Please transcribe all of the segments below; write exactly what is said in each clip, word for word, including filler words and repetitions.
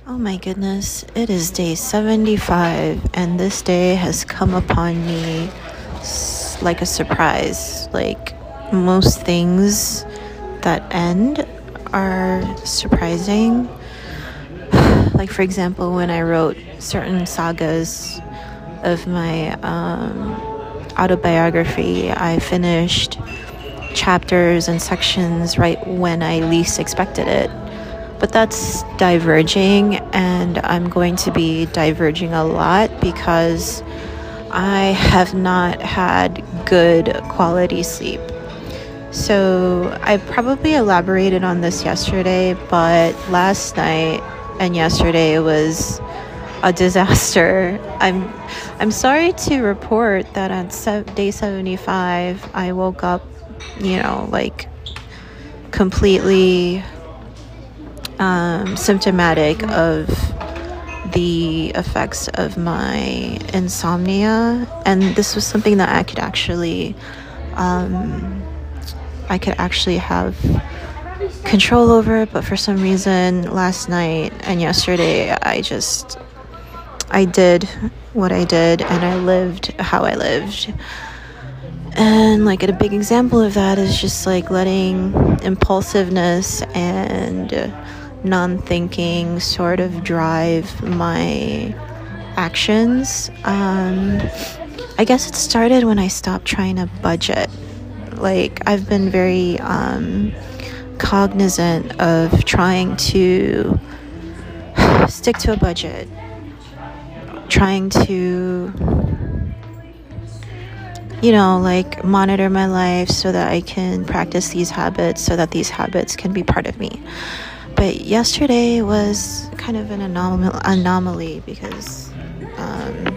Oh my goodness, it is day seventy-five, and this day has come upon me s- like a surprise. Like most things that end are surprising. Like, for example, when I wrote certain sagas of my um, autobiography, I finished chapters and sections right when I least expected it. But that's diverging, and I'm going to be diverging a lot because I have not had good quality sleep. So I probably elaborated on this yesterday, but last night and yesterday was a disaster. I'm I'm sorry to report that on se- day seventy-five I woke up, you know, like completely um, symptomatic of the effects of my insomnia, and this was something that I could actually um, I could actually have control over, but for some reason last night and yesterday I just I did what I did and I lived how I lived. And like a big example of that is just like letting impulsiveness and non-thinking sort of drive my actions. Um, I guess it started when I stopped trying to budget. Like I've been very um, cognizant of trying to stick to a budget, trying to, you know, like monitor my life so that I can practice these habits, so that these habits can be part of me. But yesterday was kind of an anom- anomaly because, um,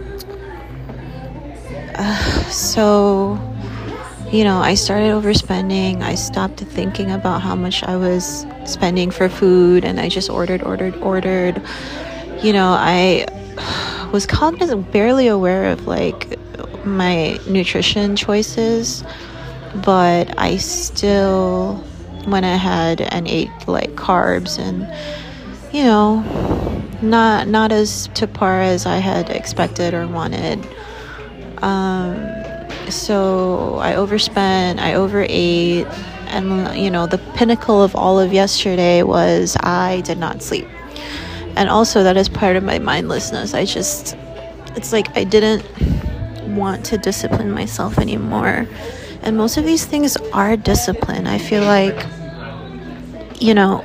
uh, so, you know, I started overspending. I stopped thinking about how much I was spending for food, and I just ordered, ordered, ordered. You know, I was cognizant, barely aware of like my nutrition choices, but I still went ahead and ate like carbs and, you know, not not as to par as I had expected or wanted. Um, so I overspent, I overate, and you know, the pinnacle of all of yesterday was I did not sleep. And also that is part of my mindlessness. I just, it's like I didn't want to discipline myself anymore. And most of these things are discipline. I feel like, you know,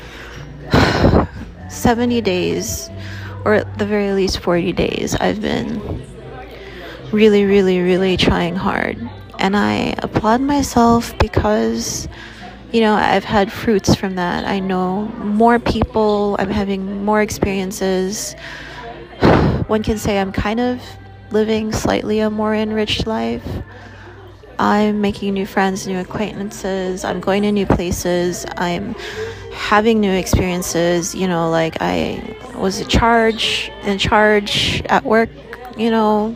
seventy days, or at the very least forty days, I've been really, really, really trying hard. And I applaud myself because, you know, I've had fruits from that. I know more people, I'm having more experiences. One can say I'm kind of living slightly a more enriched life. I'm making new friends, new acquaintances. I'm going to new places. I'm having new experiences. You know, like I was in charge, in charge at work, you know,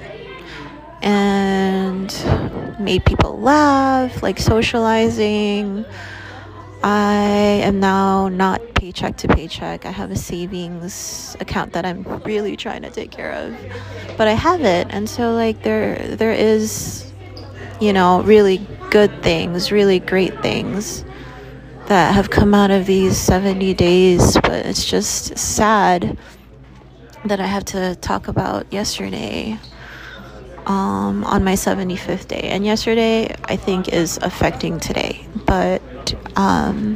and made people laugh, like socializing. I am now not paycheck to paycheck. I have a savings account that I'm really trying to take care of, but I have it. And so like there there is, you know, really good things, really great things that have come out of these seventy days, but it's just sad that I have to talk about yesterday um, on my seventy-fifth day. And yesterday, I think, is affecting today. But um,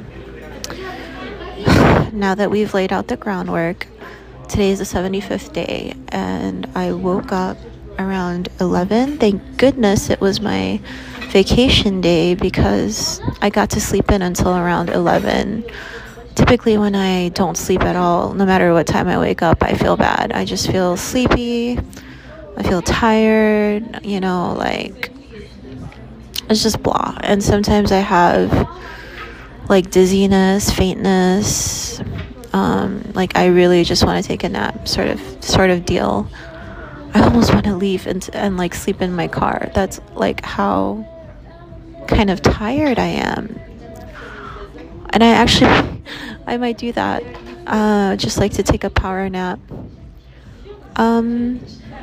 now that we've laid out the groundwork, today is the seventy-fifth day, and I woke up around eleven. Thank goodness it was my vacation day because I got to sleep in until around eleven. Typically when I don't sleep at all, no matter what time I wake up, I feel bad. I just feel sleepy. I feel tired, you know, like it's just blah. And sometimes I have like dizziness, faintness, um, like I really just want to take a nap sort of sort of deal. I almost want to leave and, and like sleep in my car. That's like how kind of tired I am. And I actually, I might do that. Uh, just like to take a power nap. Um,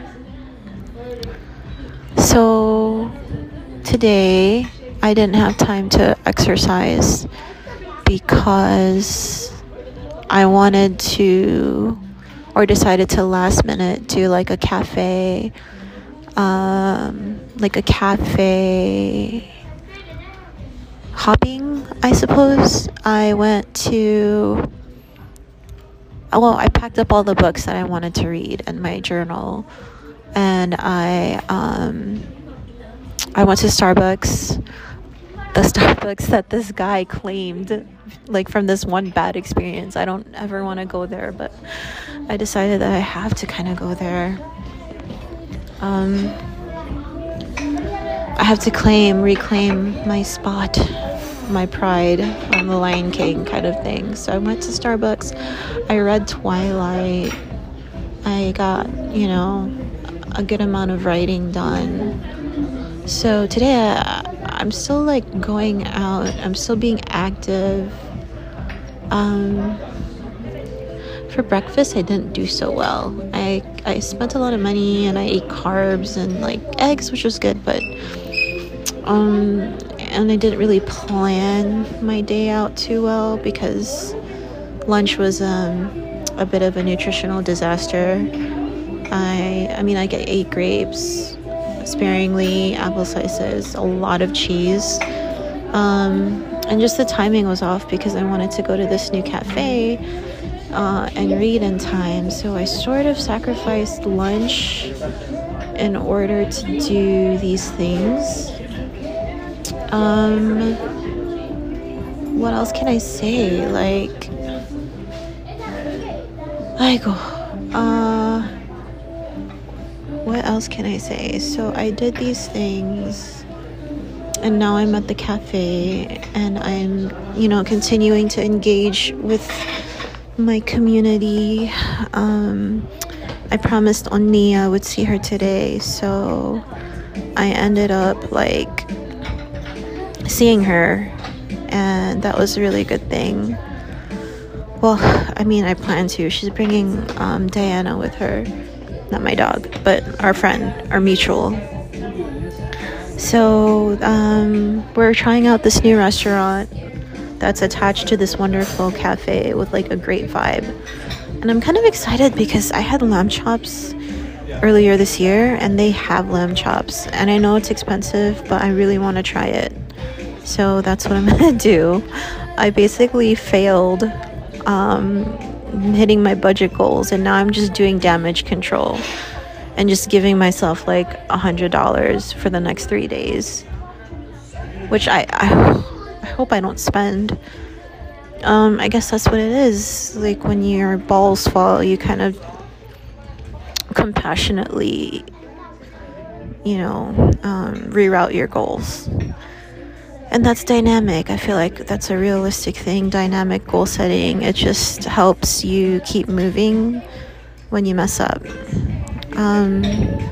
so today I didn't have time to exercise because I wanted to, or decided to last minute do like a cafe, um, like a cafe hopping, I suppose. I went to, well, I packed up all the books that I wanted to read in my journal, and I, um, I went to Starbucks, the Starbucks that this guy claimed, like from this one bad experience. I don't ever want to go there, but I decided that I have to kind of go there. Um, I have to claim, reclaim my spot, my pride on the Lion King kind of thing. So I went to Starbucks. I read Twilight. I got, you know, a good amount of writing done. So today I, I'm still like going out. I'm still being active. Um, for breakfast, I didn't do so well. I I spent a lot of money and I ate carbs and like eggs, which was good, but um, and I didn't really plan my day out too well because lunch was um a bit of a nutritional disaster. I I mean I get eight grapes sparingly, apple slices, a lot of cheese, um, and just the timing was off because I wanted to go to this new cafe uh, and read in time. So I sort of sacrificed lunch in order to do these things. Um, what else can I say? Like, I go, uh. What else can I say? So I did these things and now I'm at the cafe and I'm, you know, continuing to engage with my community. Um, I promised Onni I would see her today, so I ended up like seeing her, and that was a really good thing. Well, I mean, I plan to. She's bringing um, Diana with her. Not my dog, but our friend, our mutual. So um, we're trying out this new restaurant that's attached to this wonderful cafe with like a great vibe. And I'm kind of excited because I had lamb chops earlier this year and they have lamb chops. And I know it's expensive, but I really want to try it. So that's what I'm going to do. I basically failed um, hitting my budget goals, and now I'm just doing damage control and just giving myself like a hundred dollars for the next three days, which I, I I hope I don't spend. um I guess that's what it is, like when your balls fall, you kind of compassionately, you know, um, reroute your goals. And that's dynamic. I feel like that's a realistic thing, dynamic goal setting. It just helps you keep moving when you mess up. Um,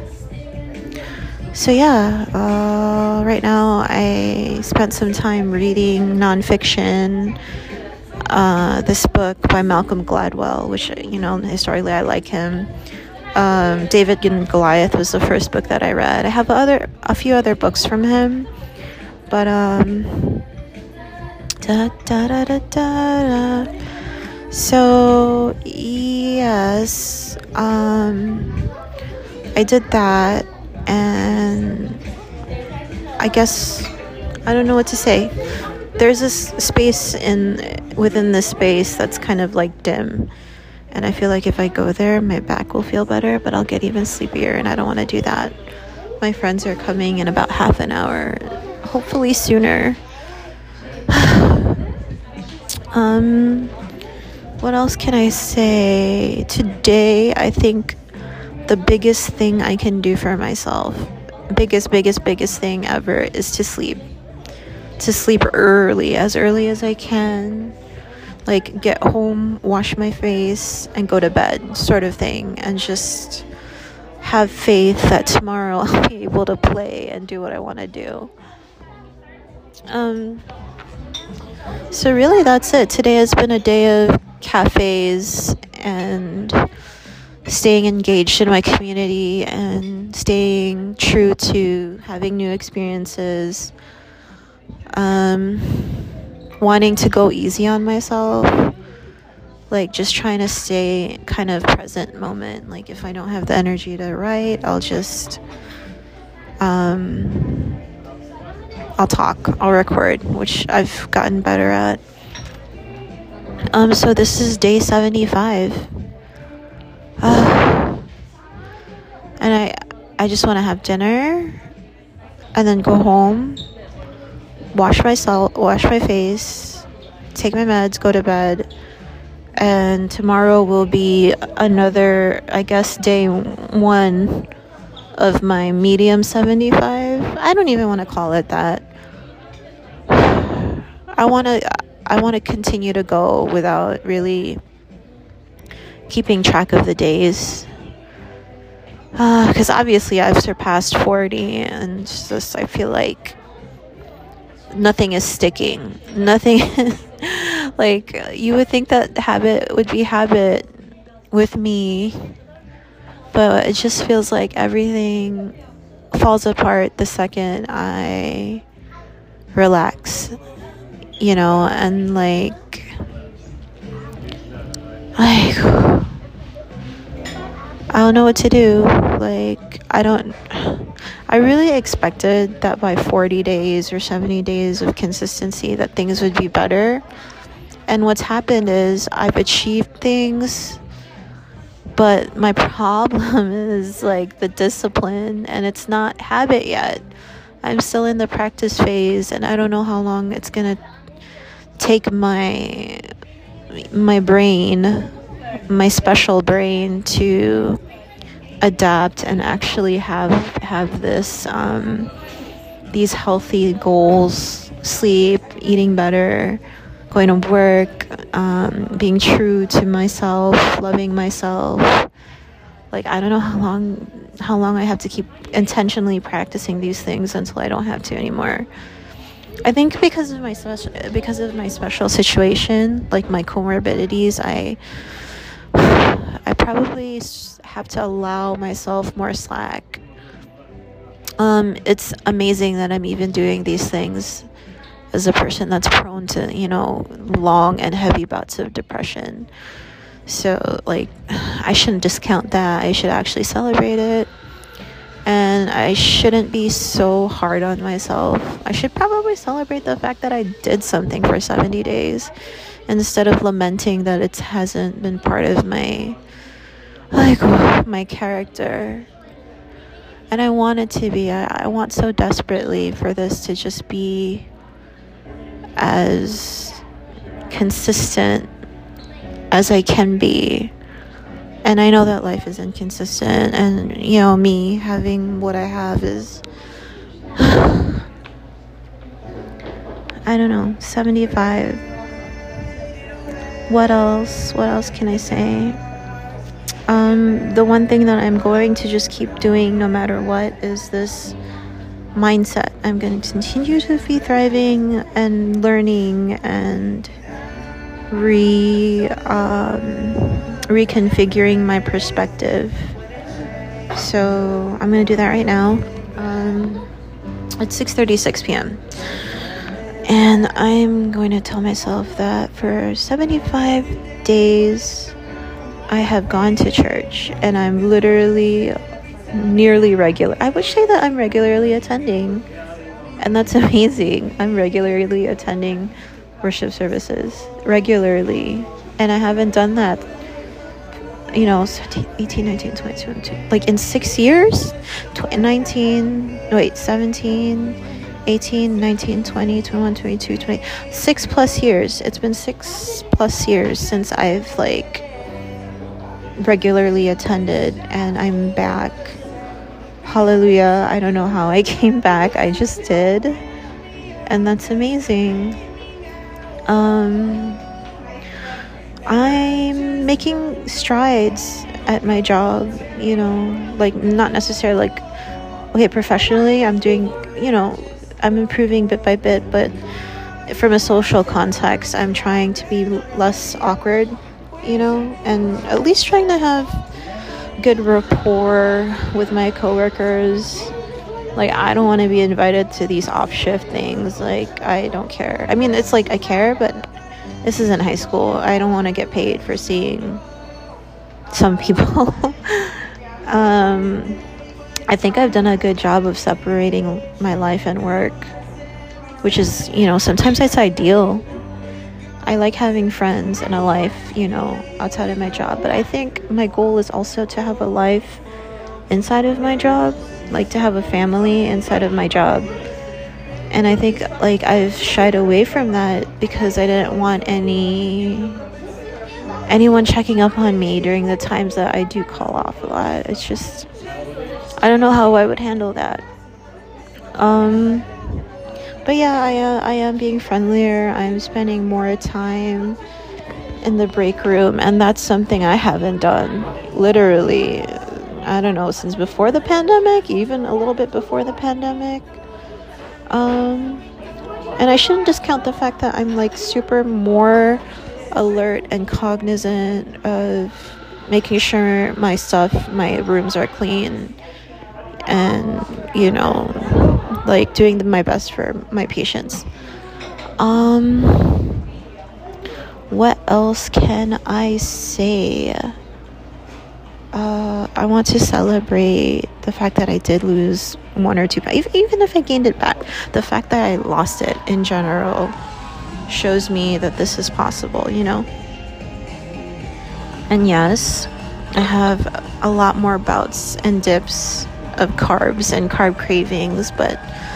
so yeah, uh, right now I spent some time reading nonfiction. Uh, this book by Malcolm Gladwell, which, you know, historically I like him. Um, David and Goliath was the first book that I read. I have other, a few other books from him. But, um, da, da, da, da, da, da. So, yes, um, I did that, and I guess, I don't know what to say. There's this space in, within this space that's kind of like dim, and I feel like if I go there, my back will feel better, but I'll get even sleepier, and I don't want to do that. My friends are coming in about half an hour. Hopefully sooner. um, what else can I say? Today, I think the biggest thing I can do for myself, biggest, biggest, biggest thing ever, is to sleep. To sleep early, as early as I can. Like, get home, wash my face, and go to bed, sort of thing. And just have faith that tomorrow I'll be able to play and do what I want to do. Um, so really that's it. Today has been a day of cafes and staying engaged in my community and staying true to having new experiences, um, wanting to go easy on myself, like just trying to stay kind of present moment. Like if I don't have the energy to write, I'll just um, I'll talk, I'll record, which I've gotten better at. Um, so this is day seventy-five. Uh, and I I just want to have dinner and then go home, wash myself, wash my face, take my meds, go to bed. And tomorrow will be another, I guess, day one of my medium seventy-five. I don't even want to call it that. I want to I want to continue to go without really keeping track of the days. Because uh, obviously I've surpassed forty, and just I feel like nothing is sticking. Nothing like, you would think that habit would be habit with me, but it just feels like everything falls apart the second I relax, you know, and like like I don't know what to do. Like I don't I really expected that by forty days or seventy days of consistency that things would be better. And what's happened is I've achieved things, but my problem is like the discipline, and it's not habit yet. I'm still in the practice phase, and I don't know how long it's gonna take my my brain, my special brain, to adapt and actually have have this um, these healthy goals: sleep, eating better, going to work, um, being true to myself, loving myself. Like I don't know how long how long I have to keep intentionally practicing these things until I don't have to anymore. I think because of my special because of my special situation, like my comorbidities, I I probably have to allow myself more slack. Um, it's amazing that I'm even doing these things as a person that's prone to, you know, long and heavy bouts of depression. So, like, I shouldn't discount that. I should actually celebrate it. And I shouldn't be so hard on myself. I should probably celebrate the fact that I did something for seventy days instead of lamenting that it hasn't been part of my, like, my character. And I want it to be. I, I want so desperately for this to just be as consistent as I can be. And I know that life is inconsistent, and you know, me having what I have is I don't know, seventy-five. What else? What else can I say? Um, the one thing that I'm going to just keep doing no matter what is this mindset. I'm going to continue to be thriving and learning and re um, reconfiguring my perspective. So I'm going to do that right now. Um, it's six thirty-six p.m. and I'm going to tell myself that for seventy-five days I have gone to church, and I'm literally nearly regular. I would say that I'm regularly attending, and that's amazing. I'm regularly attending worship services regularly, and I haven't done that, you know, eighteen, nineteen, twenty, twenty-two, like in six years. nineteen, no, wait, seventeen, eighteen, nineteen, twenty, twenty-one, twenty-two, twenty, six plus years. It's been six plus years since I've like regularly attended, and I'm back. Hallelujah. I don't know how I came back. I just did, and that's amazing. Um, I'm making strides at my job, you know, like not necessarily like, okay, professionally, I'm doing, you know, I'm improving bit by bit, but from a social context, I'm trying to be less awkward you know, and at least trying to have good rapport with my coworkers. Like, I don't want to be invited to these off shift things. Like, I don't care. I mean, it's like I care, but this isn't high school. I don't want to get paid for seeing some people. um, I think I've done a good job of separating my life and work, which is, you know, sometimes it's ideal. I like having friends and a life, you know, outside of my job. But I think my goal is also to have a life inside of my job, like to have a family inside of my job. And I think, like, I've shied away from that because I didn't want any anyone checking up on me during the times that I do call off a lot. It's just, I don't know how I would handle that. Um, but yeah, I, uh, I am being friendlier. I'm spending more time in the break room, and that's something I haven't done, literally, I don't know, since before the pandemic, even a little bit before the pandemic. Um, and I shouldn't discount the fact that I'm, like, super more alert and cognizant of making sure my stuff, my rooms are clean, and, you know, like, doing my best for my patients. Um, what else can I say? Uh, I want to celebrate the fact that I did lose one or two pounds. Even if I gained it back, the fact that I lost it in general shows me that this is possible, you know? And yes, I have a lot more bouts and dips of carbs and carb cravings, but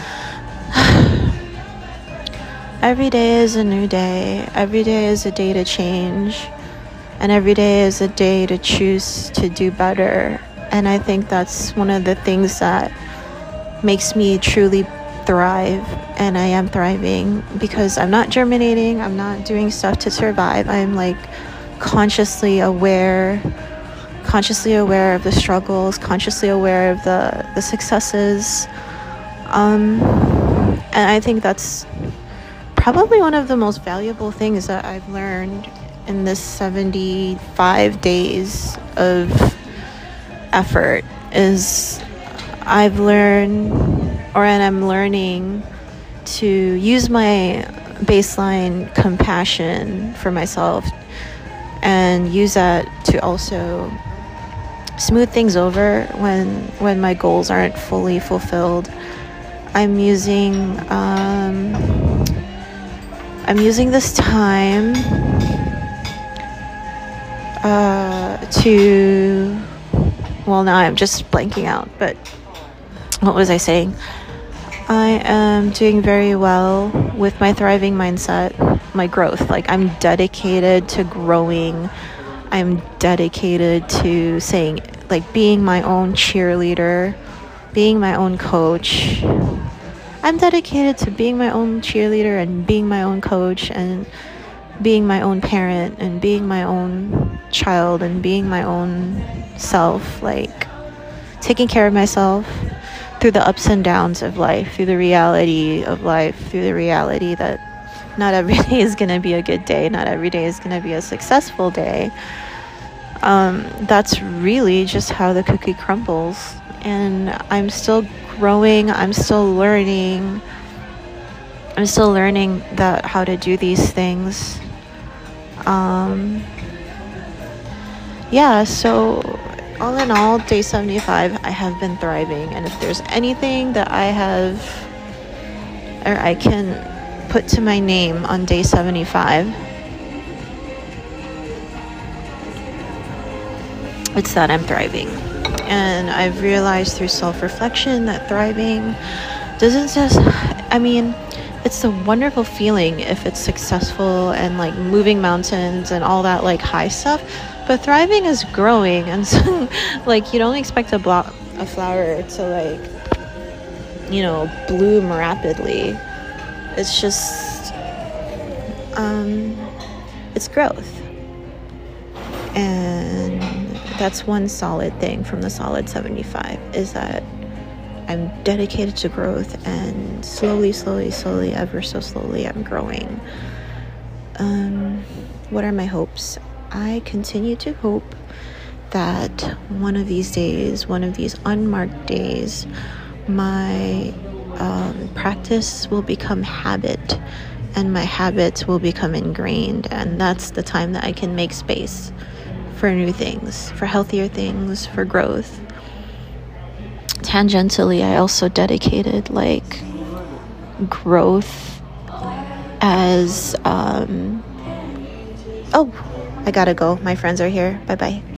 every day is a new day. Every day is a day to change. And every day is a day to choose to do better. And I think that's one of the things that makes me truly thrive. And I am thriving because I'm not germinating. I'm not doing stuff to survive. I'm, like, consciously aware, consciously aware of the struggles, consciously aware of the, the successes. Um, and I think that's probably one of the most valuable things that I've learned in this seventy-five days of effort is I've learned, or and I'm learning to use my baseline compassion for myself and use that to also smooth things over when when my goals aren't fully fulfilled. I'm using um, I'm using this time Uh, to, well, now I'm just blanking out, but what was I saying? I am doing very well with my thriving mindset, my growth. Like, I'm dedicated to growing. I'm dedicated to saying, like, being my own cheerleader, being my own coach. I'm dedicated to being my own cheerleader and being my own coach and being my own parent and being my own child and being my own self, like taking care of myself through the ups and downs of life, through the reality of life, through the reality that not every day is going to be a good day, not every day is going to be a successful day. Um, that's really just how the cookie crumbles. And I'm still growing, I'm still learning, I'm still learning that how to do these things. Um, yeah, so all in all, day seventy-five, I have been thriving. And if there's anything that I have, or I can put to my name on day seventy-five, it's that I'm thriving. And I've realized through self-reflection that thriving doesn't just, I mean, it's a wonderful feeling if it's successful and, like, moving mountains and all that, like, high stuff. But thriving is growing, and so, like, you don't expect a, blo- a flower to, like, you know, bloom rapidly. It's just, um, it's growth. And that's one solid thing from the solid seventy-five, is that I'm dedicated to growth, and slowly, slowly, slowly, ever so slowly, I'm growing. Um, what are my hopes? I continue to hope that one of these days, one of these unmarked days, my um, practice will become habit, and my habits will become ingrained, and that's the time that I can make space for new things, for healthier things, for growth. Tangentially, I also dedicated like growth as um oh I gotta go, my friends are here, bye bye.